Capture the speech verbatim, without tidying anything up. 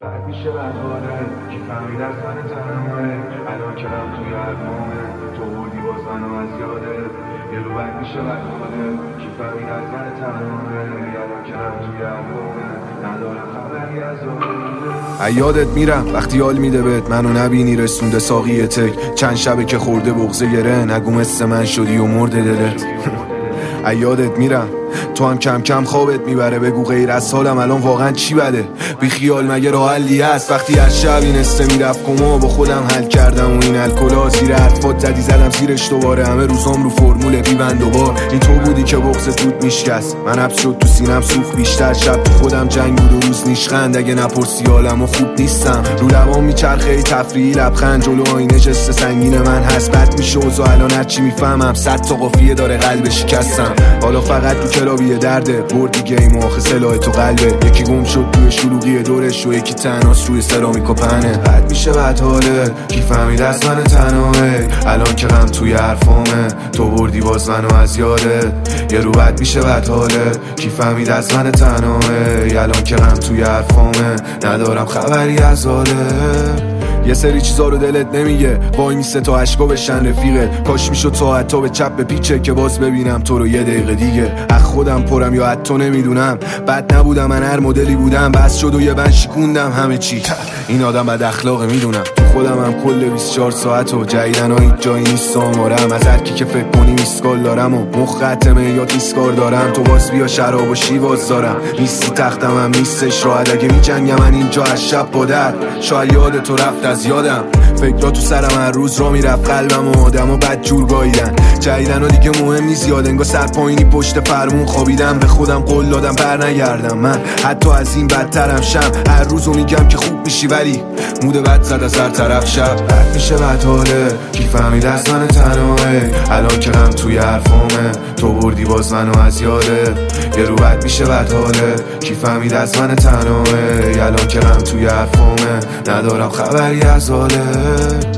بعد میشه بدحاله کی فهمید از من تنمه الان که رم توی حرفامه تو بردی باز منو از یاده یه رو بعد میشه بدحاله کی فهمید از من تنمه الان که رم توی حرفامه ندارم خبری از آده یادت میرم وقتی حال میده بهت منو نبینی رسونده ساقی تک چند شبه که خورده بغضه گره نگو مثل من شدی و مرده دلت یادت میرم تو هم کم کم خوابت میبره بگو غیر از حالم الان واقعا چی بده بی خیال مگه راه حلی هست وقتی از شب این استه میرفت کما با خودم حل کردم و این الکلا زیر حرفات زدی زدم زیرش دوباره همه روزام رو فرمول بیبند دوبار این تو بودی که بغض توت میشکست من حبس شد تو سینم سوخت بیشتر شب تو خودم جنگ بود و روز نیشخند اگه نپرسی حالم و خوب نیستم رو لبام میچرخه تفریحی لبخند جلو آینه جست سنگین من هست بد میشه و الان هرچی میفهمم صد تا قافیه داره قلب شکستم حالا فقط تو کلابی درده بردی گیم آخه سلاح تو قلبه یکی گم شد توی شلوغی دورش و یکی تنهاست روی سرامیک و پهنه بد میشه بدحاله کی فهمید از من تنهایی الان که غم توی حرفامه تو بردی باز منو از یاده یه رو بد میشه بدحاله کی فهمید از من تنهایی الان که غم توی حرفامه ندارم خبری از حاله یه سری چیزا رو دلت نمیگه وای میسته تا عشقا بشن رفیقت کاش میشد ساعت تا به چپ به پیچه که باز ببینم تو رو یه دقیقه دیگه از خودم پرم یا حتی نمیدونم بد نبودم من هر مدلی بودم بس شد و یه بند شکوندم همه چی این آدم بد اخلاقه میدونم تو خودم هم کل بیست و چهار ساعت و جدیدن ها هیچ جایی نیست آمارم از هر کی که فکر کنی میسکال دارم و مخ قطمه یا دیسکار دارم تو باز بیا شراب و شیواز دارم نیستی تختم هم نیستش راحت اگه میجنگم من اینجا از شب با در شاید یاد تو رفت از یادم فکرها تو سرم هر روز را میرفت قلبم و آدم و بد جور گاییدن جدیدن ها دیگه مهم نیست یاد انگار سر پایینی پشت فرمون خوابیدم به خودم قول دادم بر نگردم من حتی از این بدترم شم هر روزو میگم که خوب میشی ولی مود بد زد از هر طرف شب بد میشه بدحاله کی فهمید از من تنهایی الان که غم توی حرفامه تو بردی باز منو از یاده یه رو بد میشه بدحاله کی فهمید از من تنهایی الان که غم توی حرفامه ندارم خبری از حاله